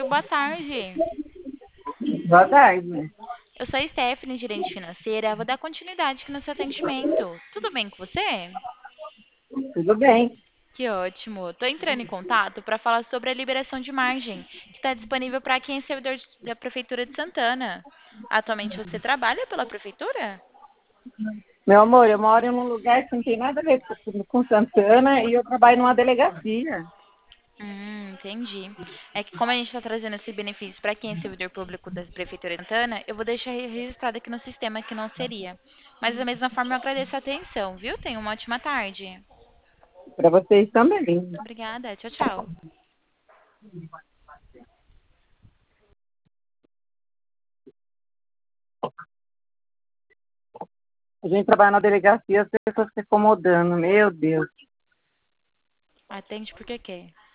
boa tarde. Boa tarde. Eu sou a Stephanie, gerente financeira. Vou dar continuidade aqui no seu atendimento. Tudo bem com você? Tudo bem? Que ótimo. Estou entrando em contato para falar sobre a liberação de margem, que está disponível para quem é servidor da Prefeitura de Santana. Atualmente você trabalha pela Prefeitura? Meu amor, eu moro em um lugar que não tem nada a ver com Santana e eu trabalho numa delegacia. Entendi. É que como a gente está trazendo esse benefício para quem é servidor público da Prefeitura de Santana, eu vou deixar registrado aqui no sistema que não seria. Mas da mesma forma eu agradeço a atenção, viu? Tenha uma ótima tarde. Para vocês também. Obrigada. Tchau, tchau. A gente trabalha na delegacia, as pessoas se acomodando. Meu Deus. Atende porque quer.